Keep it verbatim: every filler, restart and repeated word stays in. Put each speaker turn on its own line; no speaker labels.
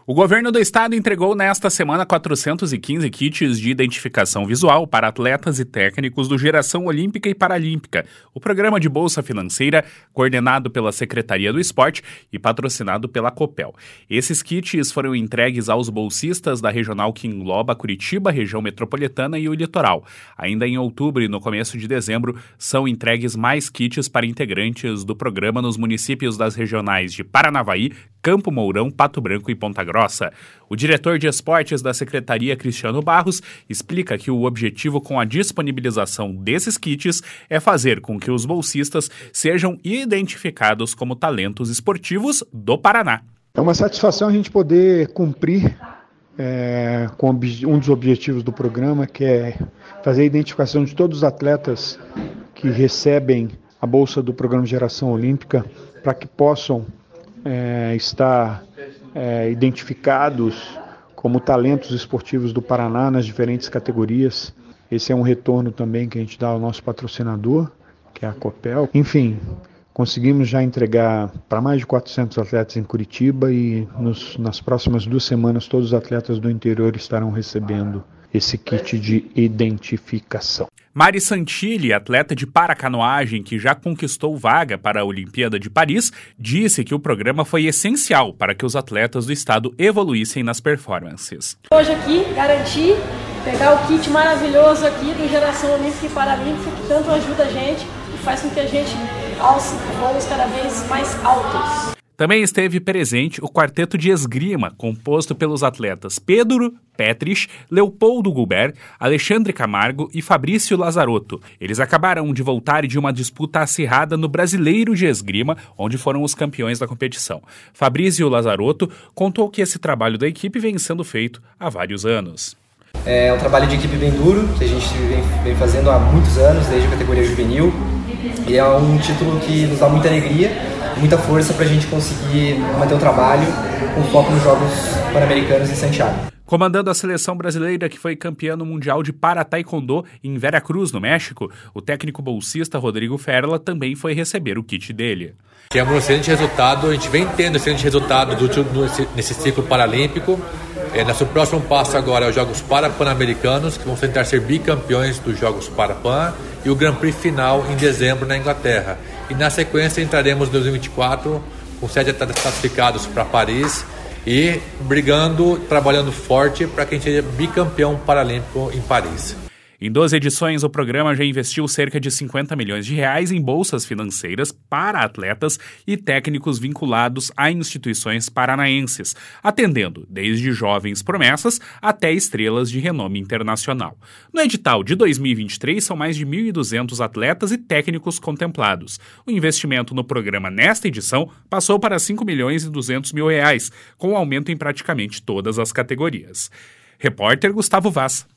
O governo do estado entregou nesta semana quatrocentos e quinze kits de identificação visual para atletas e técnicos do Geração Olímpica e Paralímpica, o programa de bolsa financeira coordenado pela Secretaria do Esporte e patrocinado pela Copel. Esses kits foram entregues aos bolsistas da regional que engloba Curitiba, região metropolitana e o litoral. Ainda em outubro e no começo de dezembro, são entregues mais kits para integrantes do programa nos municípios das regionais de Paranavaí, Campo Mourão, Pato Branco e Ponta Grossa. O diretor de esportes da Secretaria, Cristiano Barros, explica que o objetivo com a disponibilização desses kits é fazer com que os bolsistas sejam identificados como talentos esportivos do Paraná.
É uma satisfação a gente poder cumprir é, com um dos objetivos do programa, que é fazer a identificação de todos os atletas que recebem a bolsa do programa Geração Olímpica, para que possam É, estar é, identificados como talentos esportivos do Paraná nas diferentes categorias. Esse é um retorno também que a gente dá ao nosso patrocinador, que é a Copel. Enfim, conseguimos já entregar para mais de quatrocentos atletas em Curitiba e nos, nas próximas duas semanas todos os atletas do interior estarão recebendo esse kit de identificação.
Mari Santilli, atleta de paracanoagem que já conquistou vaga para a Olimpíada de Paris, disse que o programa foi essencial para que os atletas do estado evoluíssem nas performances.
Hoje aqui, garanti pegar o kit maravilhoso aqui do Geração Olímpica e Paralímpica, que tanto ajuda a gente e faz com que a gente alce voos cada vez mais altos.
Também esteve presente o quarteto de esgrima, composto pelos atletas Pedro Petrich, Leopoldo Gubert, Alexandre Camargo e Fabrício Lazarotto. Eles acabaram de voltar de uma disputa acirrada no Brasileiro de Esgrima, onde foram os campeões da competição. Fabrício Lazarotto contou que esse trabalho da equipe vem sendo feito há vários anos.
É um trabalho de equipe bem duro, que a gente vem, vem fazendo há muitos anos, desde a categoria juvenil. E é um título que nos dá muita alegria, muita força para a gente conseguir manter o trabalho com foco nos Jogos Pan-Americanos em Santiago.
Comandando a seleção brasileira que foi campeã no Mundial de Para-Taekwondo em Veracruz, no México, o técnico bolsista Rodrigo Ferla também foi receber o kit dele.
Temos um excelente resultado, a gente vem tendo excelente resultado do, do, nesse ciclo paralímpico. É, nosso próximo passo agora é os Jogos Para-Pan-Americanos, que vão tentar ser bicampeões dos Jogos Para-Pan, e o Grand Prix final em dezembro na Inglaterra. E na sequência entraremos em dois mil e vinte e quatro com sete atletas classificados para Paris e brigando, trabalhando forte para que a gente seja bicampeão paralímpico em Paris.
Em doze edições, o programa já investiu cerca de cinquenta milhões de reais em bolsas financeiras para atletas e técnicos vinculados a instituições paranaenses, atendendo desde jovens promessas até estrelas de renome internacional. No edital de dois mil e vinte e três, são mais de mil e duzentos atletas e técnicos contemplados. O investimento no programa nesta edição passou para cinco milhões e duzentos mil reais, com aumento em praticamente todas as categorias. Repórter Gustavo Vaz.